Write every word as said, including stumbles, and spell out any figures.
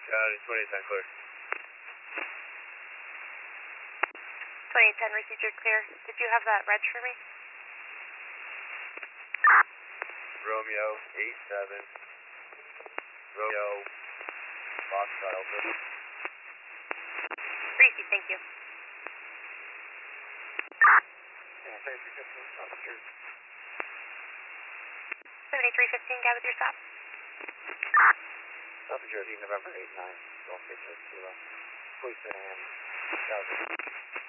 Uh, twenty ten clear. twenty ten received your clear. Did you have that reg for me? Romeo eight seven. Romeo Foxtrot Alpha. Greasy, thank you. seventy-three fifteen, guy with your stop. South Jersey, November eight nine. Golf Station Kilo. Police and